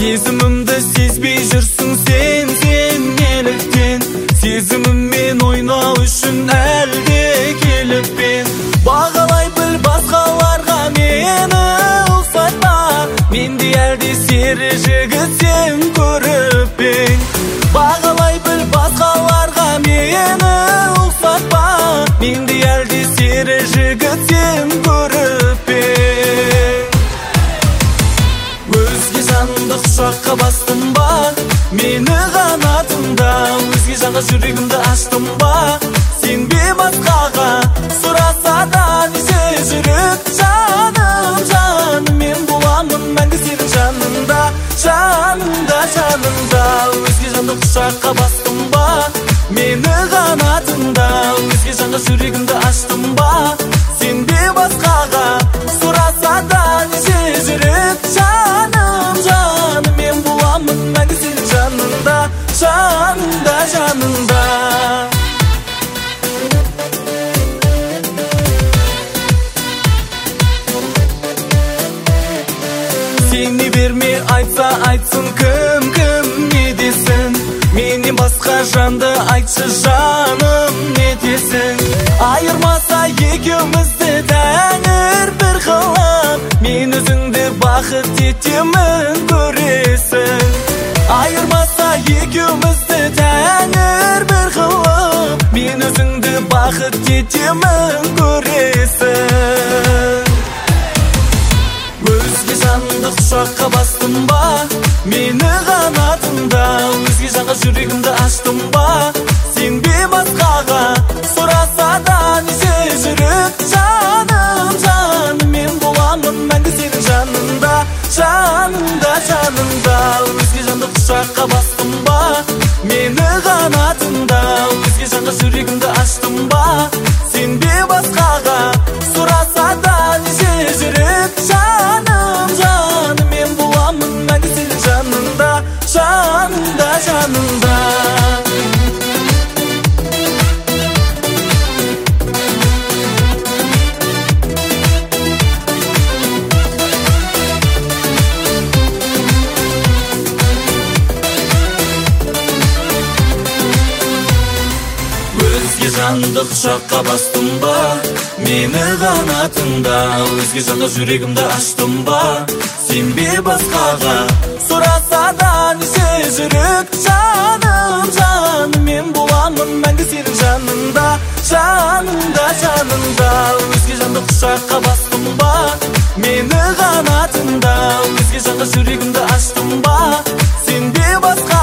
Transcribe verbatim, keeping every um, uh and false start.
Сезімімді сезбей жүрсің сен, сен неліктен? Сезіміммен ойнау үшін әлде келіп пен? Бағалай біл басқаларға мені ұқсатпа, менде әлде сері жігіт сен көріп пен? Бағалай біл басқаларға мені ұқсатпа, менде әлде сері жігіт сен көріп пен? Өзге жанды құшаққа бастым ба, мені қанатымда, өзге жанға жүрегімді аштым ба, сенбе басқаға, сұраса да неше жүрек? Жаным, жаным, мен боламын мәңгі сенің жанында, жанында, жанында. Өзге жанды құшаққа бастым ба, мені қанатымда, өзге жанға жүрегімді аштым ба, сенбе басқаға, сұраса да неше жүрек? Жаным, жаным, мен боламын мәңгі сенің жанында, жанында, жанында. Сене берме, айтса айтсын кім, кім не десін? Менен басқа жанды айтшы жаным, не десін? Айырмаса екеумізді тәңір бір қылып, мен өзіңді бақыт етемін көресің. Айырмаса екеумізді тәңір бір қылып, мен өзіңді бақыт етемін көресің. Өзге жанды құшаққа бастым ба, мені қанатымда, өзге жанға жүрегімді аштым ба, сенбе басқаға, сұраса да неше жүрек? Жаным, жаным, мен боламын мәңгі сенің жанында, жанында, жанында. Өзге жанды құшаққа бастым ба, мені қанатымда, өзге жанға жүрегімді аштым ба, сенбе басқаға, сұраса да неше жүрек? Жаным, жаным, мен боламын мәңгі сенің жанында, жанында, жанында. Өзге жанды құшаққа бастым ба, мені қанатымда, өзге жанға жүрегімді аштым ба, сенбе басқаға, сұраса да неше жүрек? Жаным, жаным, мен боламын мәңгі сенің жанында, жанында, жанында. Өзге жанды құшаққа бастым ба, мені қанатымда, өзге жанға жүрегімді аштым ба, сенбе басқа